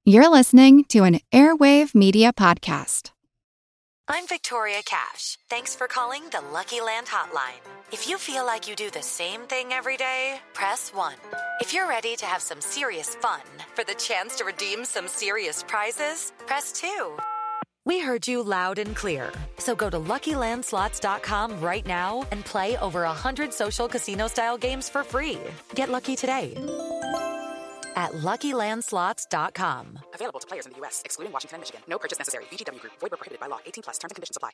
You're listening to an Airwave Media Podcast. I'm Victoria Cash. Thanks for calling the Lucky Land Hotline. If you feel like you do the same thing every day, press 1. If you're ready to have some serious fun for the chance to redeem some serious prizes, press 2. We heard you loud and clear. So go to LuckyLandSlots.com right now and play over 100 social casino-style games for free. Get lucky today at LuckyLandSlots.com. Available to players in the U.S., excluding Washington and Michigan. No purchase necessary. VGW Group. Void where prohibited by law. 18+. Terms and conditions apply.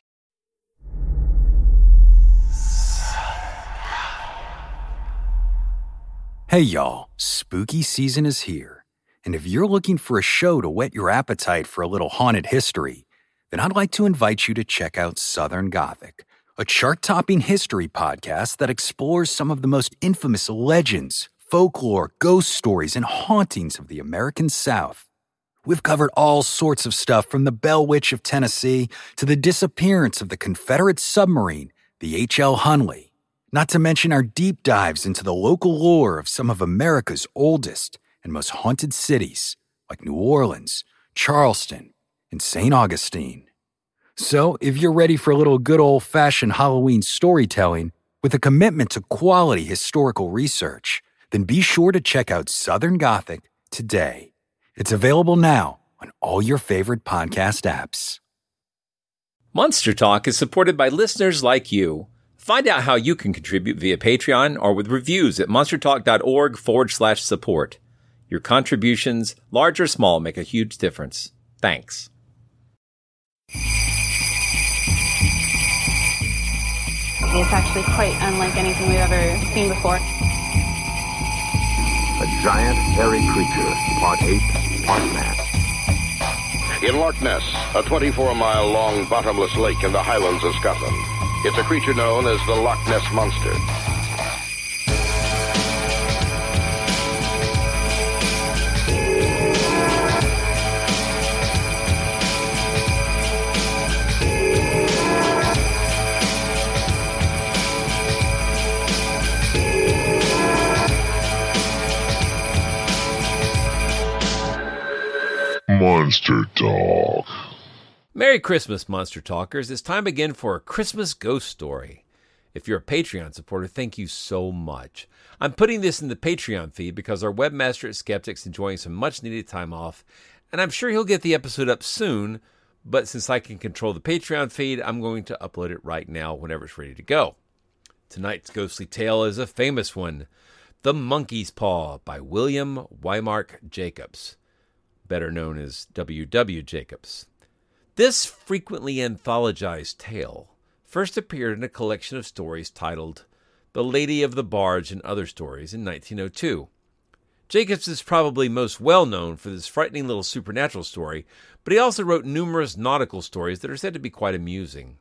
Hey, y'all. Spooky season is here. And if you're looking for a show to whet your appetite for a little haunted history, then I'd like to invite you to check out Southern Gothic, a chart-topping history podcast that explores some of the most infamous legends, folklore, ghost stories, and hauntings of the American South. We've covered all sorts of stuff from the Bell Witch of Tennessee to the disappearance of the Confederate submarine, the H.L. Hunley, not to mention our deep dives into the local lore of some of America's oldest and most haunted cities, like New Orleans, Charleston, and St. Augustine. So, if you're ready for a little good old-fashioned Halloween storytelling with a commitment to quality historical research, then be sure to check out Southern Gothic today. It's available now on all your favorite podcast apps. Monster Talk is supported by listeners like you. Find out how you can contribute via Patreon or with reviews at monstertalk.org/support. Your contributions, large or small, make a huge difference. Thanks. It's actually quite unlike anything we've ever seen before. A giant, hairy creature, part ape, part man. In Loch Ness, a 24-mile-long bottomless lake in the Highlands of Scotland. It's a creature known as the Loch Ness Monster. Monster Talk. Merry Christmas, Monster Talkers. It's time again for a Christmas ghost story. If you're a Patreon supporter, thank you so much. I'm putting this in the Patreon feed because our webmaster at Skeptic's enjoying some much-needed time off, and I'm sure he'll get the episode up soon, but since I can control the Patreon feed, I'm going to upload it right now whenever it's ready to go. Tonight's ghostly tale is a famous one, The Monkey's Paw by William Wymark Jacobs, better known as W.W. Jacobs. This frequently anthologized tale first appeared in a collection of stories titled The Lady of the Barge and Other Stories in 1902. Jacobs is probably most well known for this frightening little supernatural story, but he also wrote numerous nautical stories that are said to be quite amusing.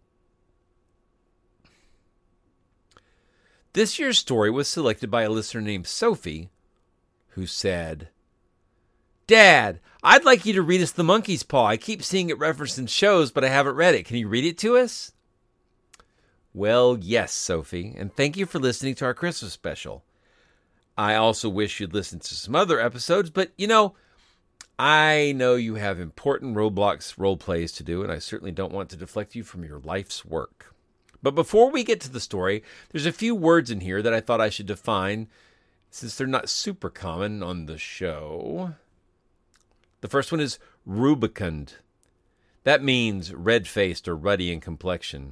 This year's story was selected by a listener named Sophie, who said, "Dad, I'd like you to read us The Monkey's Paw. I keep seeing it referenced in shows, but I haven't read it. Can you read it to us?" Well, yes, Sophie, and thank you for listening to our Christmas special. I also wish you'd listen to some other episodes, but, I know you have important Roblox role plays to do, and I certainly don't want to deflect you from your life's work. But before we get to the story, there's a few words in here that I thought I should define, since they're not super common on the show. The first one is rubicund. That means red-faced or ruddy in complexion.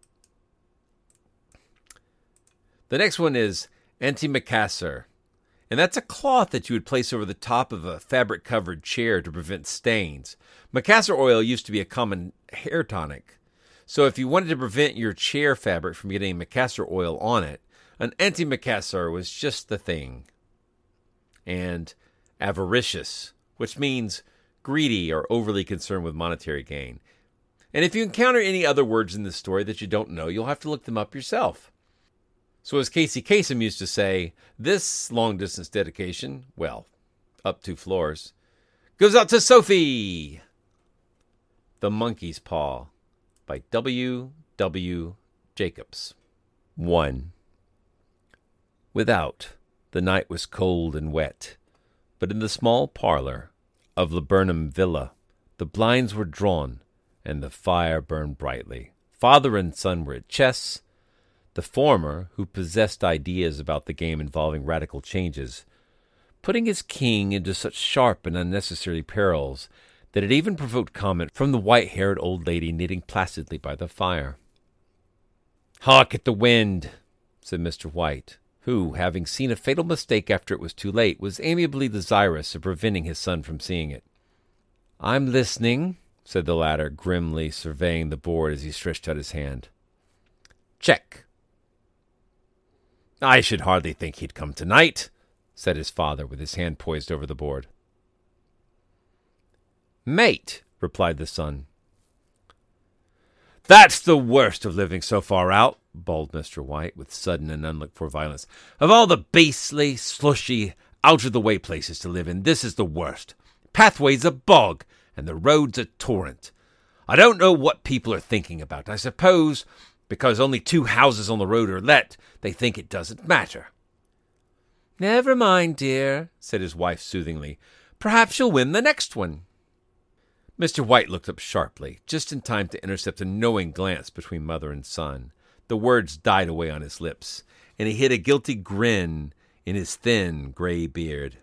The next one is antimacassar, and that's a cloth that you would place over the top of a fabric-covered chair to prevent stains. Macassar oil used to be a common hair tonic, so if you wanted to prevent your chair fabric from getting macassar oil on it, an antimacassar was just the thing. And avaricious, which means greedy or overly concerned with monetary gain. And if you encounter any other words in this story that you don't know, you'll have to look them up yourself. So as Casey Kasem used to say, this long-distance dedication, well, up 2 floors, goes out to Sophie. The Monkey's Paw by W.W. Jacobs. 1. Without, the night was cold and wet, but in the small parlor, of Laburnum Villa. The blinds were drawn, and the fire burned brightly. Father and son were at chess. The former, who possessed ideas about the game involving radical changes, putting his king into such sharp and unnecessary perils that it even provoked comment from the white-haired old lady knitting placidly by the fire. "Hark at the wind," said Mr. White, who, having seen a fatal mistake after it was too late, was amiably desirous of preventing his son from seeing it. "I'm listening," said the latter, grimly surveying the board as he stretched out his hand. "Check." "I should hardly think he'd come tonight," said his father, with his hand poised over the board. "Mate," replied the son. "That's the worst of living so far out," bawled Mr. White, with sudden and unlooked-for violence. "Of all the beastly, slushy, out-of-the-way places to live in, this is the worst. Pathway's a bog, and the road's a torrent. I don't know what people are thinking about. I suppose because only 2 houses on the road are let, they think it doesn't matter." "Never mind, dear," said his wife soothingly. "Perhaps you'll win the next one." Mr. White looked up sharply, just in time to intercept a knowing glance between mother and son. The words died away on his lips, and he hid a guilty grin in his thin, gray beard.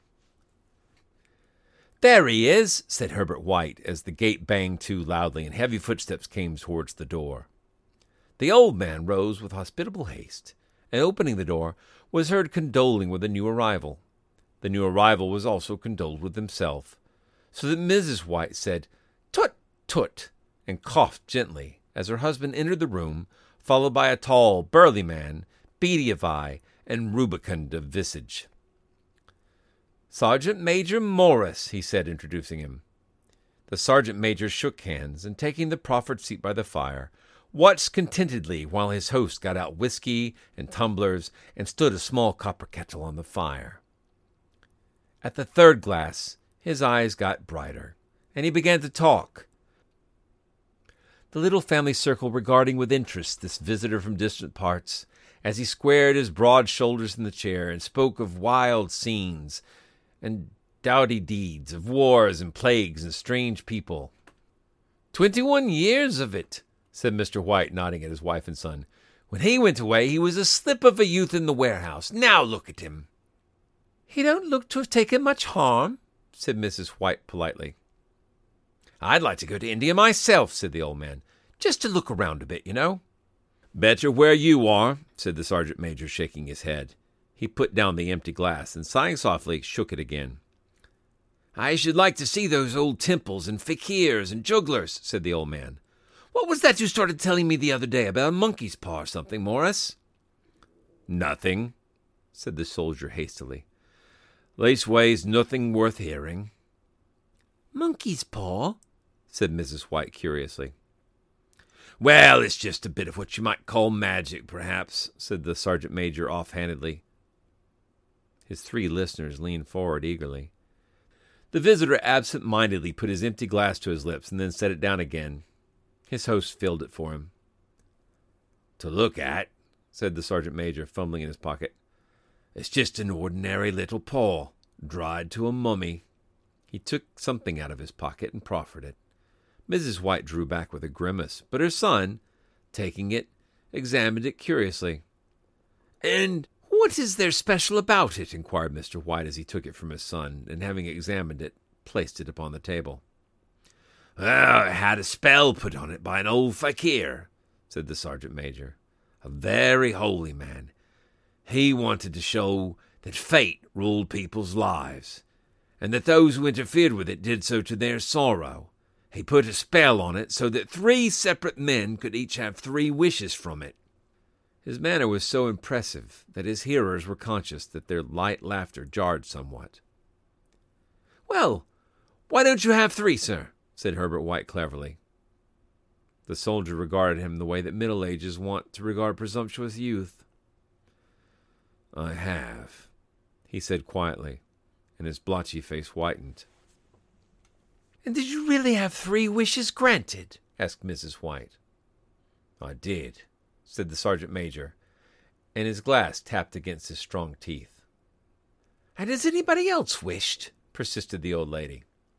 "There he is," said Herbert White, as the gate banged to loudly and heavy footsteps came towards the door. The old man rose with hospitable haste, and opening the door, was heard condoling with the new arrival. The new arrival was also condoled with himself, so that Mrs. White said, "Tut, tut," and coughed gently as her husband entered the room, followed by a tall, burly man, beady of eye and rubicund of visage. "Sergeant Major Morris," he said, introducing him. The sergeant major shook hands, and taking the proffered seat by the fire, watched contentedly while his host got out whiskey and tumblers and stood a small copper kettle on the fire. At the 3rd glass, his eyes got brighter, and he began to talk. The little family circle regarding with interest this visitor from distant parts, as he squared his broad shoulders in the chair and spoke of wild scenes and doughty deeds, of wars and plagues and strange people. 21 years of it," said Mr. White, nodding at his wife and son. "When he went away, he was a slip of a youth in the warehouse. Now look at him." "He don't look to have taken much harm," said Mrs. White politely. "I'd like to go to India myself," said the old man, "just to look around a bit, you know." "Better where you are," said the sergeant major, shaking his head. He put down the empty glass and, sighing softly, shook it again. "I should like to see those old temples and fakirs and jugglers," said the old man. "What was that you started telling me the other day about a monkey's paw or something, Morris?" "Nothing," said the soldier hastily. "Leastways, nothing worth hearing." "Monkey's paw?" said Mrs. White curiously. "Well, it's just a bit of what you might call magic, perhaps," said the sergeant major offhandedly. His 3 listeners leaned forward eagerly. The visitor absent-mindedly put his empty glass to his lips and then set it down again. His host filled it for him. "To look at," said the sergeant major, fumbling in his pocket, "it's just an ordinary little paw, dried to a mummy." He took something out of his pocket and proffered it. Mrs. White drew back with a grimace, but her son, taking it, examined it curiously. "And what is there special about it?" inquired Mr. White as he took it from his son, and having examined it, placed it upon the table. "Well, it had a spell put on it by an old fakir," said the sergeant major. "A very holy man. He wanted to show that fate ruled people's lives, and that those who interfered with it did so to their sorrow. He put a spell on it so that 3 separate men could each have 3 wishes from it." His manner was so impressive that his hearers were conscious that their light laughter jarred somewhat. "Well, why don't you have 3, sir?" said Herbert White cleverly. The soldier regarded him the way that Middle Ages want to regard presumptuous youth. "I have," he said quietly, and his blotchy face whitened. "And did you really have 3 wishes granted?" asked Mrs. White. "I did," said the sergeant major, and his glass tapped against his strong teeth. "And has anybody else wished?" persisted the old lady.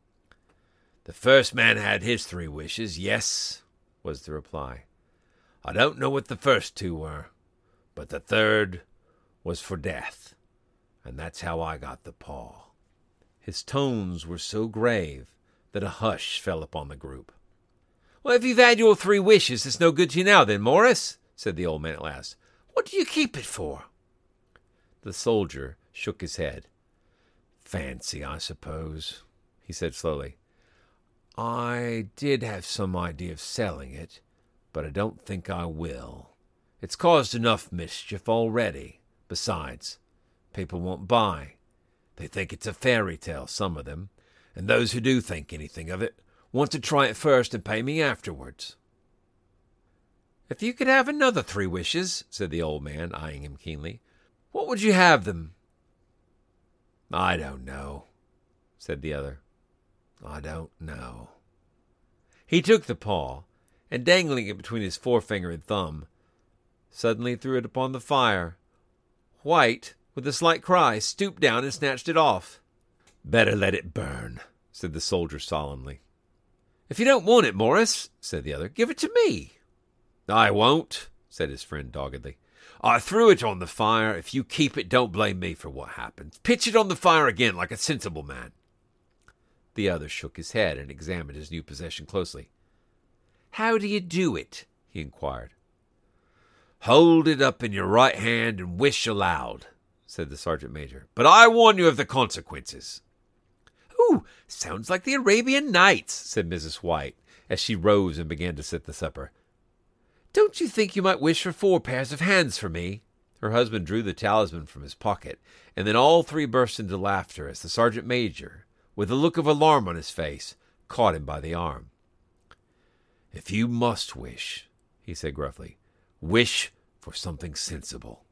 The first man had his 3 wishes, yes, was the reply. I don't know what the first 2 were, but the third was for death, and that's how I got the paw. His tones were so grave that a hush fell upon the group. Well, if you've had your 3 wishes, it's no good to you now then, Morris, said the old man at last. What do you keep it for? The soldier shook his head. Fancy, I suppose, he said slowly. I did have some idea of selling it, but I don't think I will. It's caused enough mischief already. Besides, people won't buy. They think it's a fairy tale, some of them, and those who do think anything of it want to try it first and pay me afterwards. If you could have another 3 wishes, said the old man, eyeing him keenly, what would you have them? I don't know, said the other. I don't know. He took the paw, and dangling it between his forefinger and thumb, suddenly threw it upon the fire. White, with a slight cry, stooped down and snatched it off. Better let it burn, said the soldier solemnly. If you don't want it, Morris, said the other, give it to me. I won't, said his friend doggedly. I threw it on the fire. If you keep it, don't blame me for what happened. Pitch it on the fire again like a sensible man. The other shook his head and examined his new possession closely. How do you do it? He inquired. Hold it up in your right hand and wish aloud, said the sergeant major. But I warn you of the consequences. Ooh, sounds like the Arabian Nights, said Mrs. White, as she rose and began to set the supper. Don't you think you might wish for 4 pairs of hands for me? Her husband drew the talisman from his pocket, and then all 3 burst into laughter as the sergeant major, with a look of alarm on his face, caught him by the arm. If you must wish, he said gruffly, wish for something sensible.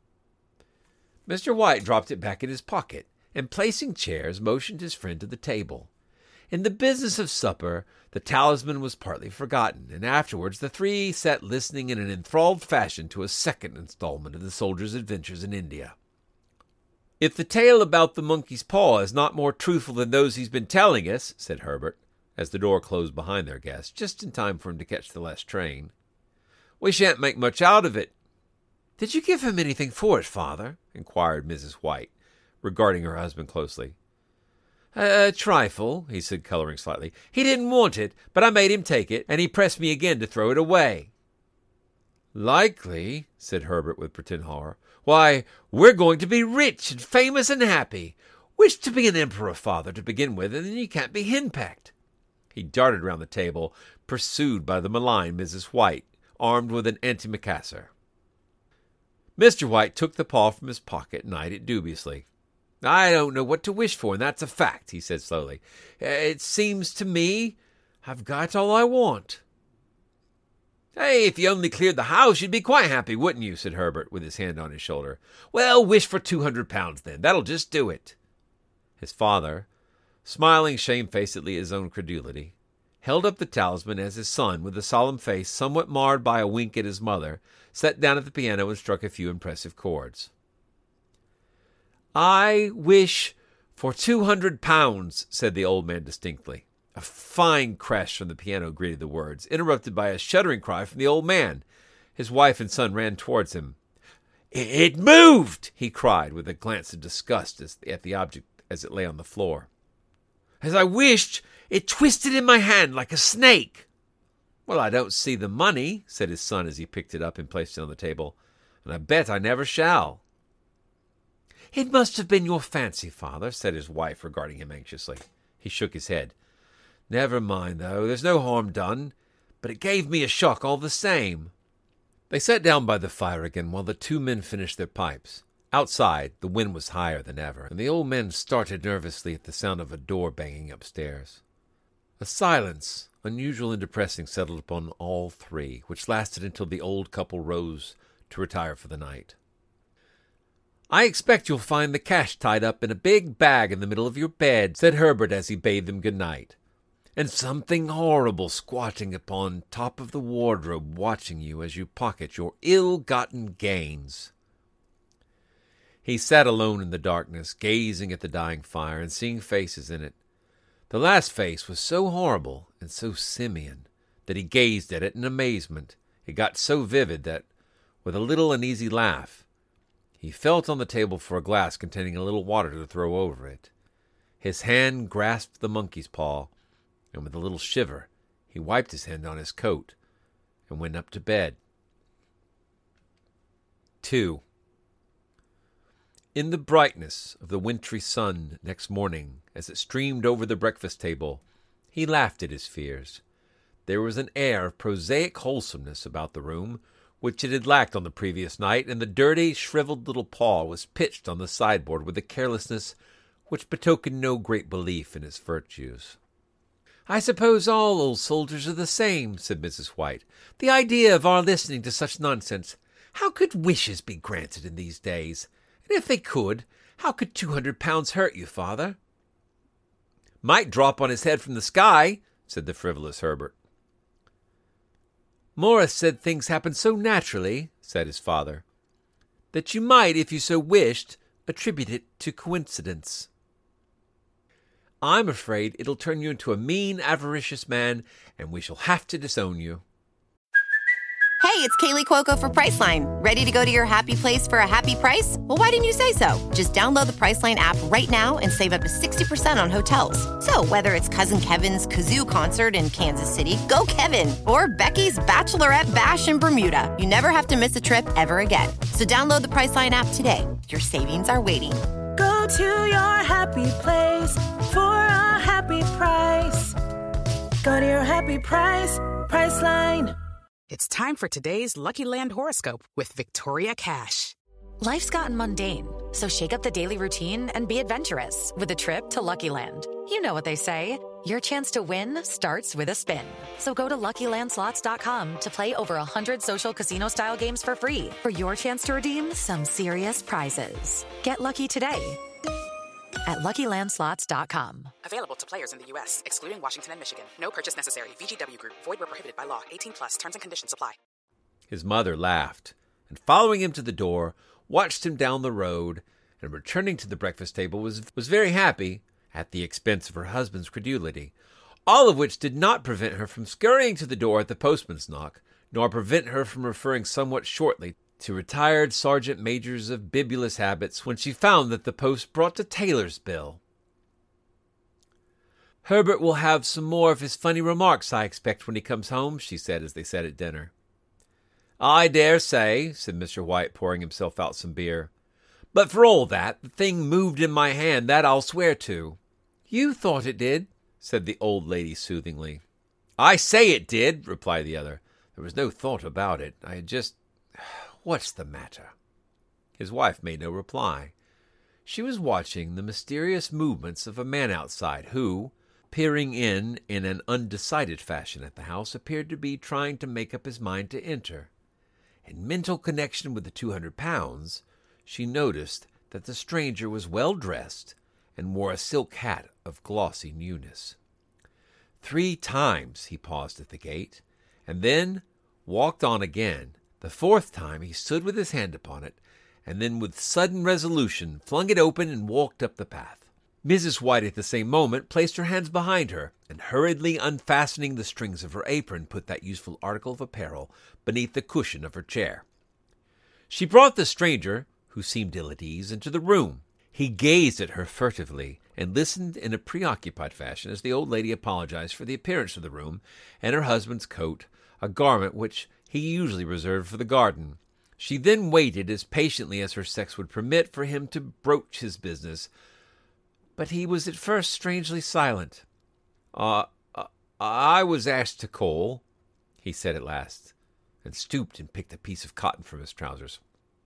Mr. White dropped it back in his pocket, and placing chairs, motioned his friend to the table. In the business of supper, the talisman was partly forgotten, and afterwards the 3 sat listening in an enthralled fashion to a second installment of the soldier's adventures in India. If the tale about the monkey's paw is not more truthful than those he's been telling us, said Herbert, as the door closed behind their guest, just in time for him to catch the last train, we shan't make much out of it. Did you give him anything for it, father? Inquired Mrs. White, regarding her husband closely. A trifle, he said, coloring slightly. He didn't want it, but I made him take it, and he pressed me again to throw it away. Likely, said Herbert with pretended horror. Why, we're going to be rich and famous and happy. Wish to be an emperor, father, to begin with, and then you can't be henpecked. He darted round the table, pursued by the malign Mrs. White, armed with an antimacassar. Mr. White took the paw from his pocket and eyed it dubiously. I don't know what to wish for, and that's a fact, he said slowly. It seems to me I've got all I want. Hey, if you only cleared the house, you'd be quite happy, wouldn't you? Said Herbert, with his hand on his shoulder. Well, wish for £200 then. That'll just do it. His father, smiling shamefacedly at his own credulity, held up the talisman as his son, with a solemn face somewhat marred by a wink at his mother, sat down at the piano and struck a few impressive chords. I wish for £200, said the old man distinctly. A fine crash from the piano greeted the words, interrupted by a shuddering cry from the old man. His wife and son ran towards him. It moved, he cried, with a glance of disgust at the object as it lay on the floor. As I wished, it twisted in my hand like a snake. Well, I don't see the money, said his son as he picked it up and placed it on the table, and I bet I never shall. It must have been your fancy, father, said his wife, regarding him anxiously. He shook his head. Never mind, though. There's no harm done, but it gave me a shock all the same. They sat down by the fire again while the 2 men finished their pipes. Outside, the wind was higher than ever, and the old man started nervously at the sound of a door banging upstairs. A silence, unusual and depressing, settled upon all 3, which lasted until the old couple rose to retire for the night. I expect you'll find the cash tied up in a big bag in the middle of your bed, said Herbert as he bade them good night, and something horrible squatting upon top of the wardrobe watching you as you pocket your ill-gotten gains. He sat alone in the darkness, gazing at the dying fire and seeing faces in it. The last face was so horrible and so simian that he gazed at it in amazement. It got so vivid that, with a little uneasy laugh, he felt on the table for a glass containing a little water to throw over it. His hand grasped the monkey's paw, and with a little shiver, he wiped his hand on his coat and went up to bed. 2. In the brightness of the wintry sun next morning, as it streamed over the breakfast table, he laughed at his fears. There was an air of prosaic wholesomeness about the room, which it had lacked on the previous night, and the dirty, shriveled little paw was pitched on the sideboard with a carelessness which betokened no great belief in its virtues. "I suppose all old soldiers are the same," said Mrs. White. "The idea of our listening to such nonsense! How could wishes be granted in these days? And if they could, how could £200 hurt you, father?" "Might drop on his head from the sky," said the frivolous Herbert. "Morris said things happened so naturally," said his father, "that you might, if you so wished, attribute it to coincidence." "I'm afraid it'll turn you into a mean, avaricious man, and we shall have to disown you." Hey, it's Kaylee Cuoco for Priceline. Ready to go to your happy place for a happy price? Well, why didn't you say so? Just download the Priceline app right now and save up to 60% on hotels. So whether it's Cousin Kevin's Kazoo Concert in Kansas City, go Kevin, or Becky's Bachelorette Bash in Bermuda, you never have to miss a trip ever again. So download the Priceline app today. Your savings are waiting. Go to your happy place for a happy price. Go to your happy price, Priceline. It's time for today's Lucky Land horoscope with Victoria Cash. Life's gotten mundane, so shake up the daily routine and be adventurous with a trip to Lucky Land. You know what they say, your chance to win starts with a spin. So go to LuckyLandSlots.com to play over 100 social casino-style games for free for your chance to redeem some serious prizes. Get lucky today at LuckyLandSlots.com. Available to players in the U.S., excluding Washington and Michigan. No purchase necessary. VGW Group. Void where prohibited by law. 18+. Terms and conditions apply. His mother laughed, and following him to the door, watched him down the road, and returning to the breakfast table was very happy at the expense of her husband's credulity, all of which did not prevent her from scurrying to the door at the postman's knock, nor prevent her from referring somewhat shortly to retired sergeant majors of bibulous habits when she found that the post brought to Taylor's bill. "Herbert will have some more of his funny remarks, I expect, when he comes home," she said as they sat at dinner. "I dare say," said Mr. White, pouring himself out some beer. "But for all that, the thing moved in my hand, that I'll swear to." "You thought it did," said the old lady soothingly. "I say it did," replied the other. "There was no thought about it. I had just... What's the matter?" His wife made no reply. She was watching the mysterious movements of a man outside who, peering in an undecided fashion at the house, appeared to be trying to make up his mind to enter. In mental connection with the £200, she noticed that the stranger was well dressed and wore a silk hat of glossy newness. 3 times he paused at the gate, and then walked on again. The 4th time he stood with his hand upon it, and then with sudden resolution flung it open and walked up the path. Mrs. White at the same moment placed her hands behind her, and hurriedly unfastening the strings of her apron, put that useful article of apparel beneath the cushion of her chair. She brought the stranger, who seemed ill at ease, into the room. He gazed at her furtively, and listened in a preoccupied fashion as the old lady apologized for the appearance of the room and her husband's coat, a garment which he usually reserved for the garden. She then waited as patiently as her sex would permit for him to broach his business, but he was at first strangely silent. I was asked to call," he said at last, and stooped and picked a piece of cotton from his trousers.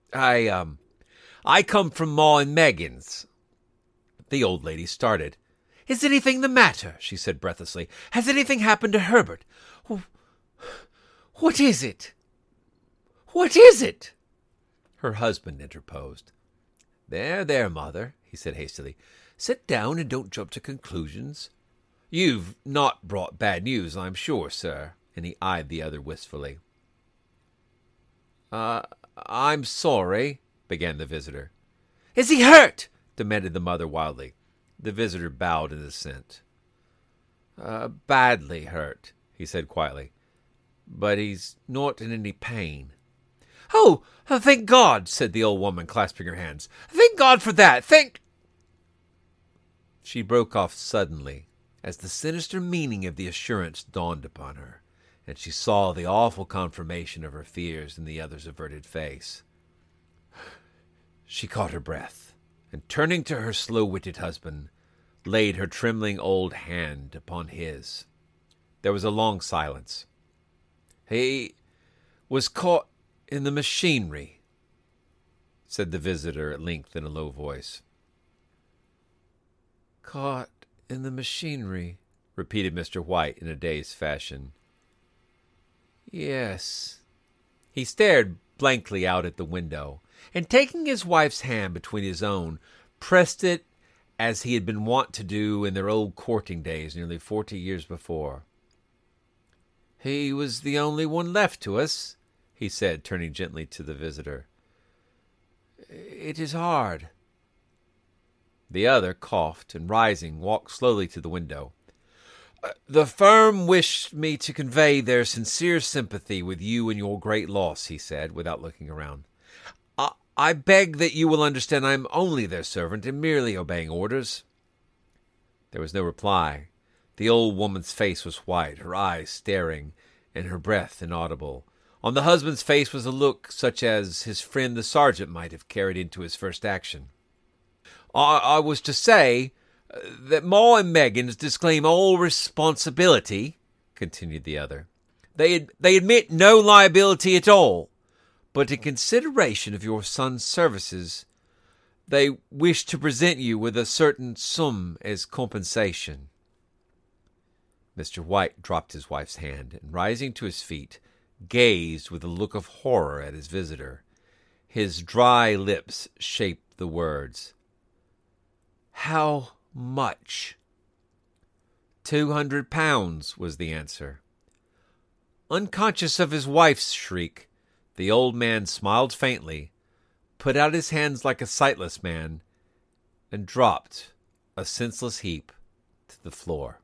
I come from Ma and Megan's." The old lady started. "Is anything the matter?" she said breathlessly. "Has anything happened to Herbert? What is it? What is it?" Her husband interposed. There, mother," he said hastily. "Sit down and don't jump to conclusions. You've not brought bad news, I'm sure, sir," and he eyed the other wistfully. I'm sorry," began the visitor. "Is he hurt?" demanded the mother wildly. The visitor bowed in assent. Badly hurt," he said quietly. "But he's not in any pain." "Oh, thank God," said the old woman, clasping her hands. "Thank God for that. She broke off suddenly as the sinister meaning of the assurance dawned upon her, and she saw the awful confirmation of her fears in the other's averted face. She caught her breath, and turning to her slow-witted husband, laid her trembling old hand upon his. There was a long silence. "He was caught in the machinery," said the visitor at length in a low voice. "Caught in the machinery," repeated Mr. White in a dazed fashion. "Yes." He stared blankly out at the window, and taking his wife's hand between his own, pressed it as he had been wont to do in their old courting days nearly 40 years before. "He was the only one left to us," he said, turning gently to the visitor. "It is hard." The other coughed, and rising, walked slowly to the window. "The firm wished me to convey their sincere sympathy with you in your great loss," he said, without looking around. I beg that you will understand I am only their servant and merely obeying orders." There was no reply. The old woman's face was white, her eyes staring, and her breath inaudible. On the husband's face was a look such as his friend the sergeant might have carried into his first action. I was to say that Ma and Meggins disclaim all responsibility," continued the other. They admit no liability at all. But in consideration of your son's services, they wish to present you with a certain sum as compensation." Mr. White dropped his wife's hand, and rising to his feet, gazed with a look of horror at his visitor. His dry lips shaped the words. "How much?" £200 was the answer. Unconscious of his wife's shriek, the old man smiled faintly, put out his hands like a sightless man, and dropped, a senseless heap, to the floor.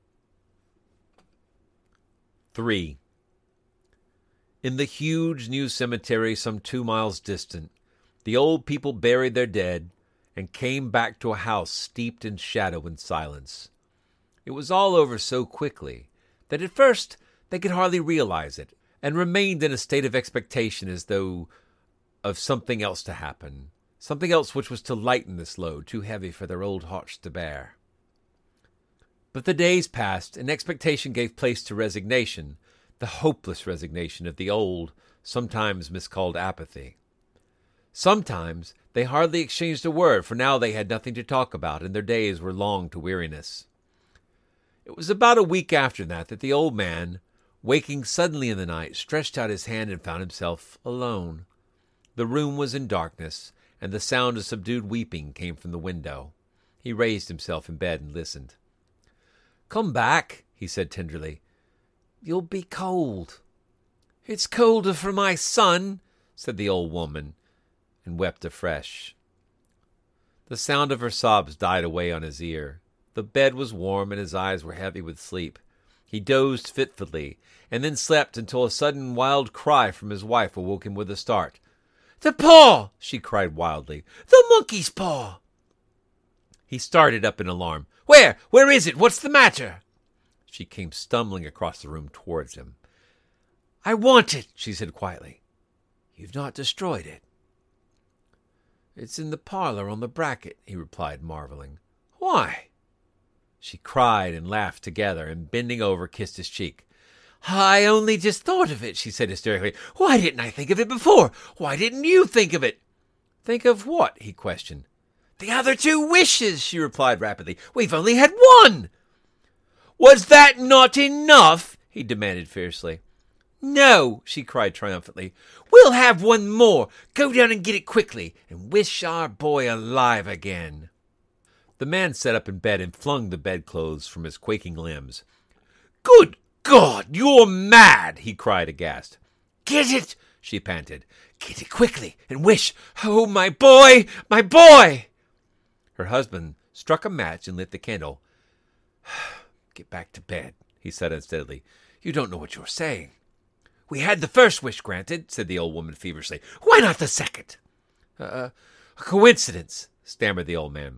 3. In the huge new cemetery some 2 miles distant, the old people buried their dead and came back to a house steeped in shadow and silence. It was all over so quickly that at first they could hardly realize it, and remained in a state of expectation as though of something else to happen, something else which was to lighten this load too heavy for their old hearts to bear. But the days passed, and expectation gave place to resignation, the hopeless resignation of the old, sometimes miscalled apathy. Sometimes they hardly exchanged a word, for now they had nothing to talk about, and their days were long to weariness. It was about a week after that the old man, waking suddenly in the night, stretched out his hand and found himself alone. The room was in darkness, and the sound of subdued weeping came from the window. He raised himself in bed and listened. "Come back," he said tenderly. "You'll be cold." "It's colder for my son," said the old woman, and wept afresh. The sound of her sobs died away on his ear. The bed was warm, and his eyes were heavy with sleep. He dozed fitfully, and then slept until a sudden wild cry from his wife awoke him with a start. "The paw!" she cried wildly. "The monkey's paw!" He started up in alarm. Where is it? What's the matter?" She came stumbling across the room towards him. "I want it," she said quietly. "You've not destroyed it?" "It's in the parlor on the bracket," he replied, marveling. "Why?" She cried and laughed together, and bending over, kissed his cheek. "I only just thought of it," she said hysterically. "Why didn't I think of it before? Why didn't you think of it?" "Think of what?" he questioned. "The other 2 wishes," she replied rapidly. "We've only had 1. "Was that not enough?" he demanded fiercely. "No," she cried triumphantly. "We'll have 1 more. Go down and get it quickly, and wish our boy alive again." The man sat up in bed and flung the bedclothes from his quaking limbs. "Good God, you're mad!" he cried aghast. "Get it!" she panted. "Get it quickly and wish. Oh, my boy, my boy!" Her husband struck a match and lit the candle. Get back to bed, he said unsteadily. You don't know what you're saying. We had the first wish granted, said the old woman feverishly. Why not the second? A coincidence, stammered the old man.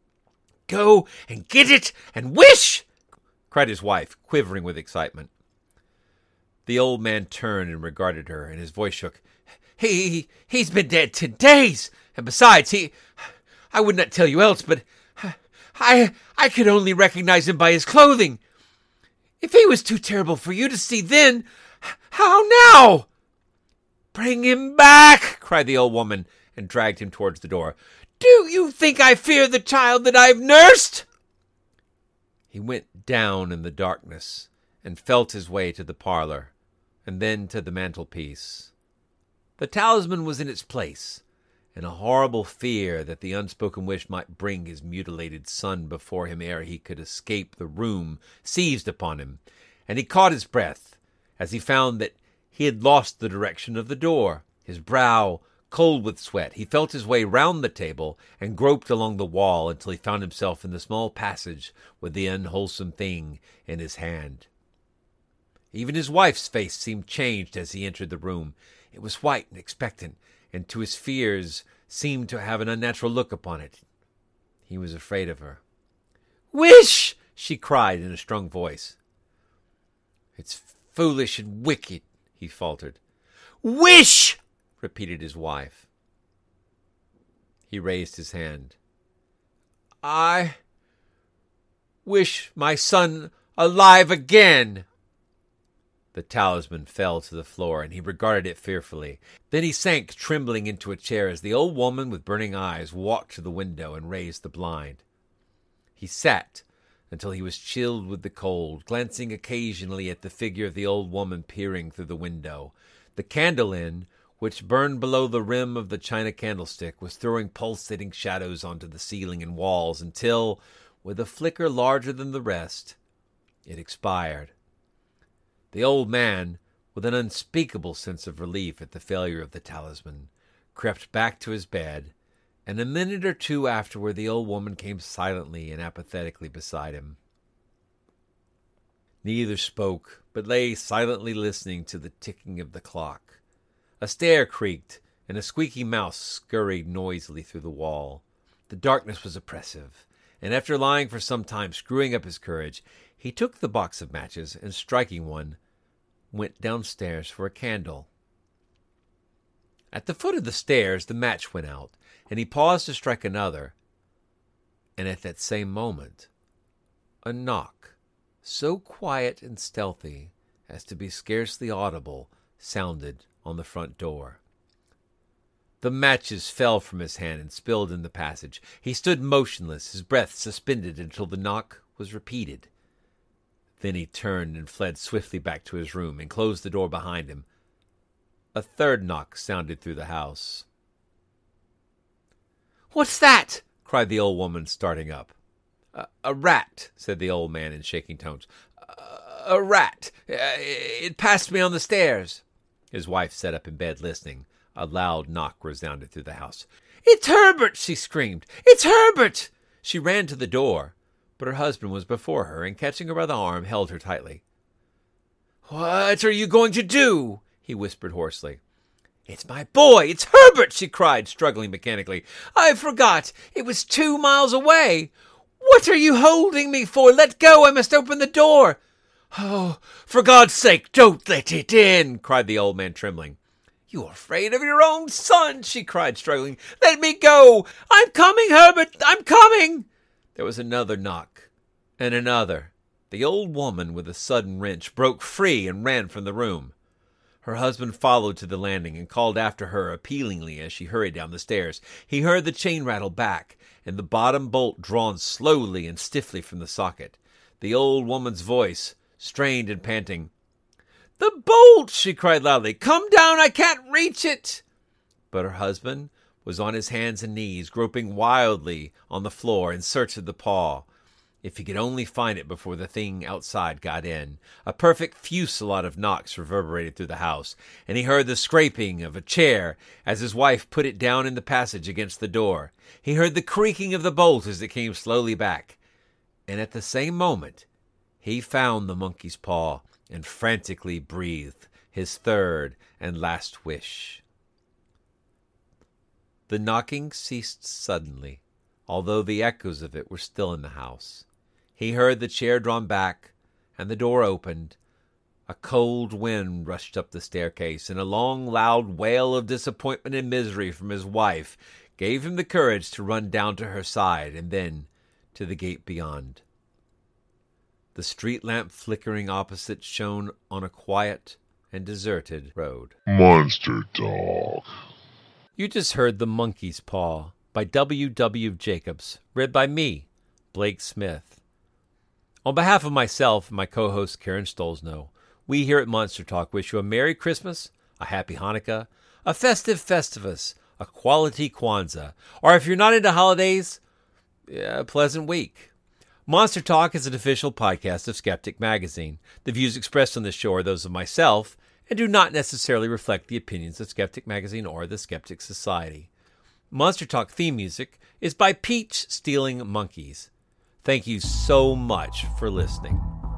Go and get it and wish, cried his wife, quivering with excitement. The old man turned and regarded her, and his voice shook. He's been dead 10 days, and besides, I would not tell you else, but I could only recognize him by his clothing. If he was too terrible for you to see then, how now? Bring him back, cried the old woman, and dragged him towards the door. Do you think I fear the child that I've nursed? He went down in the darkness and felt his way to the parlor, and then to the mantelpiece. The talisman was in its place, and a horrible fear that the unspoken wish might bring his mutilated son before him ere he could escape the room seized upon him, and he caught his breath as he found that he had lost the direction of the door. His brow cold with sweat, he felt his way round the table and groped along the wall until he found himself in the small passage with the unwholesome thing in his hand. Even his wife's face seemed changed as he entered the room. It was white and expectant, and to his fears seemed to have an unnatural look upon it. He was afraid of her. Wish! She cried in a strong voice. It's foolish and wicked, he faltered. Wish! Repeated his wife. He raised his hand. I wish my son alive again. The talisman fell to the floor, and he regarded it fearfully. Then he sank trembling into a chair as the old woman with burning eyes walked to the window and raised the blind. He sat until he was chilled with the cold, glancing occasionally at the figure of the old woman peering through the window. The candle end, which burned below the rim of the china candlestick, was throwing pulsating shadows onto the ceiling and walls until, with a flicker larger than the rest, it expired. The old man, with an unspeakable sense of relief at the failure of the talisman, crept back to his bed, and a minute or two afterward the old woman came silently and apathetically beside him. Neither spoke, but lay silently listening to the ticking of the clock. A stair creaked, and a squeaky mouse scurried noisily through the wall. The darkness was oppressive, and after lying for some time screwing up his courage, he took the box of matches, and striking one, went downstairs for a candle. At the foot of the stairs the match went out, and he paused to strike another, and at that same moment a knock, so quiet and stealthy as to be scarcely audible, sounded on the front door. The matches fell from his hand and spilled in the passage. He stood motionless, his breath suspended until the knock was repeated. Then he turned and fled swiftly back to his room and closed the door behind him. A third knock sounded through the house. "What's that?" cried the old woman, starting up. A rat," said the old man in shaking tones. A rat. It passed me on the stairs." His wife sat up in bed listening. A loud knock resounded through the house. "It's Herbert!" she screamed. "It's Herbert!" She ran to the door, but her husband was before her, and catching her by the arm, held her tightly. "What are you going to do?" he whispered hoarsely. "It's my boy! It's Herbert!" she cried, struggling mechanically. "I forgot! It was 2 miles away! What are you holding me for? Let go! I must open the door!" "Oh, for God's sake, don't let it in!" cried the old man, trembling. "You're afraid of your own son!" she cried, struggling. "Let me go! I'm coming, Herbert! I'm coming!" There was another knock, and another. The old woman, with a sudden wrench, broke free and ran from the room. Her husband followed to the landing and called after her appealingly as she hurried down the stairs. He heard the chain rattle back and the bottom bolt drawn slowly and stiffly from the socket. The old woman's voice, strained and panting. "The bolt!" she cried loudly. "Come down! I can't reach it!" But her husband was on his hands and knees, groping wildly on the floor in search of the paw. If he could only find it before the thing outside got in. A perfect fusillade of knocks reverberated through the house, and he heard the scraping of a chair as his wife put it down in the passage against the door. He heard the creaking of the bolt as it came slowly back, and at the same moment He found the monkey's paw and frantically breathed his third and last wish. The knocking ceased suddenly, although the echoes of it were still in the house. He heard the chair drawn back, and the door opened. A cold wind rushed up the staircase, and a long, loud wail of disappointment and misery from his wife gave him the courage to run down to her side and then to the gate beyond. The street lamp flickering opposite shone on a quiet and deserted road. Monster Talk. You just heard The Monkey's Paw by W. W. Jacobs, read by me, Blake Smith. On behalf of myself and my co-host Karen Stolzno, we here at Monster Talk wish you a Merry Christmas, a Happy Hanukkah, a festive Festivus, a quality Kwanzaa, or if you're not into holidays, a pleasant week. Monster Talk is an official podcast of Skeptic Magazine. The views expressed on this show are those of myself and do not necessarily reflect the opinions of Skeptic Magazine or the Skeptic Society. Monster Talk theme music is by Peach Stealing Monkeys. Thank you so much for listening.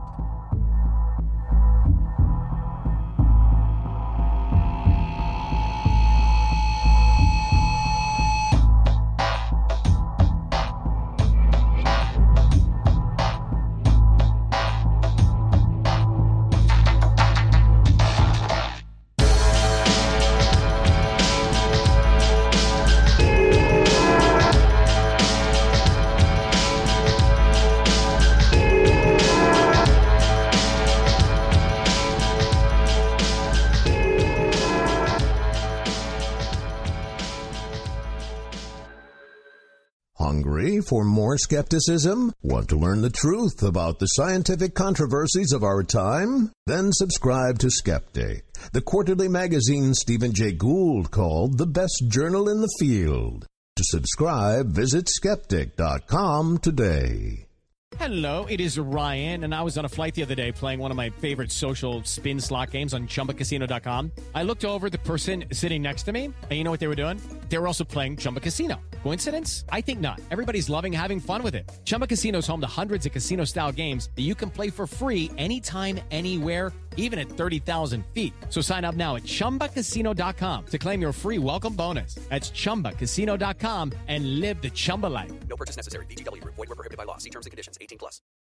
Hungry for more skepticism? Want to learn the truth about the scientific controversies of our time? Then subscribe to Skeptic, the quarterly magazine Stephen Jay Gould called the best journal in the field. To subscribe, visit skeptic.com today. Hello, it is Ryan, and I was on a flight the other day playing one of my favorite social spin slot games on ChumbaCasino.com. I looked over at the person sitting next to me, and you know what they were doing? They were also playing Chumba Casino. Coincidence? I think not. Everybody's loving having fun with it. Chumba Casino is home to hundreds of casino-style games that you can play for free anytime, anywhere, even at 30,000 feet. So sign up now at ChumbaCasino.com to claim your free welcome bonus. That's ChumbaCasino.com and live the Chumba life. No purchase necessary. VGW Group. Void where prohibited by law. See terms and conditions. 18+.